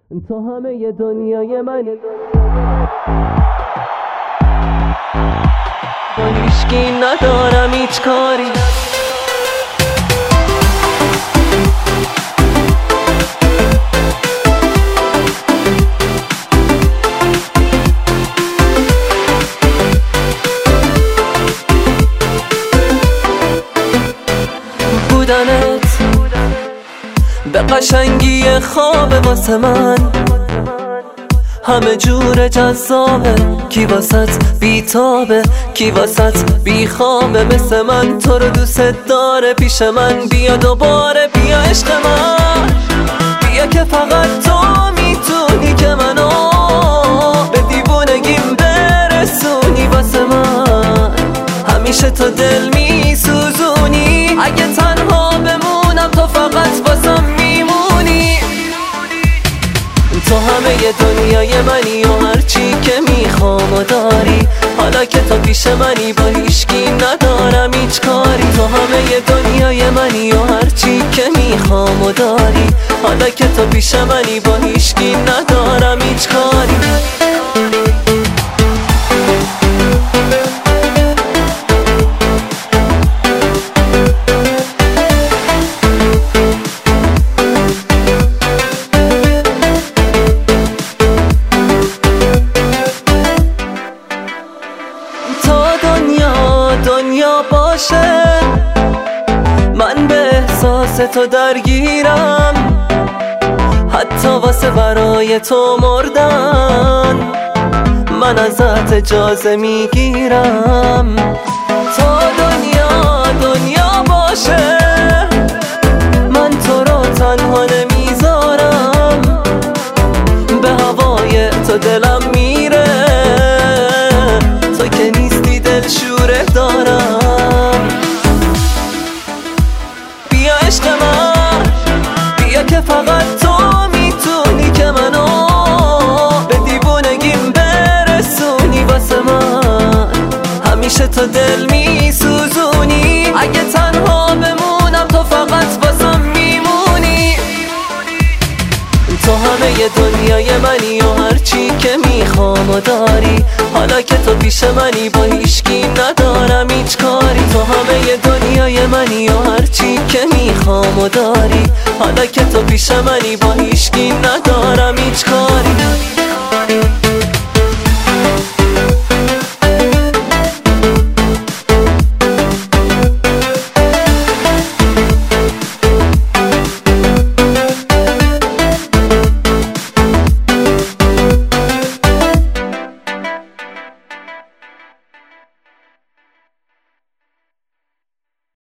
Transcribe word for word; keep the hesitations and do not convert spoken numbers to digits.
تو همه دنیای منی، با هیچکی ندارم هیچ کاری. بودنت به قشنگی خواب واسه من همه جور جذابه، کی واسط بیتابه، کی واسط بیخوابه. مثل من تو رو دوست داره، پیش من بیا دوباره، بیا عشق من، بیا که فقط تو میتونی که منو به دیوونگیم برسونی. واسه من همیشه تو دل میسوزونی، اگه تنها بمونم تو فقط واسم میمونی. تو همه دنیای منی و هرچی که میخوام و داری، حالا که تو پیش منی با هیچکی ندارم هیچ کاری. تو همه دنیای منی و هرچی که میخوام و داری، حالا که تو پیش منی با هیچکی ندارم هیچ کاری. دنیا باشه من به احساس تو درگیرم، حتی واسه برای تو مردن من ازت اجازه میگیرم. تا دنیا دنیا باشه من تو رو تنها نمیذارم، به هوای تو دلم میره، تو که نیستی دلشوره دارم. بیا عشق من، بیا که فقط تو میتونی که منو به دیوونگیم برسونی. واسه من همیشه تو دل میسوزونی، اگه تنها بمونم تو فقط واسم میمونی. تو همه دنیای منی و هرچی که میخوام و داری، حالا که تو پیش منی با هیچکی ندارم هیچ کاری. تو همه دنیای منی و هرچی که میخوام و داری، حالا که تو پیش منی با هیچکی ندارم هیچ کاری.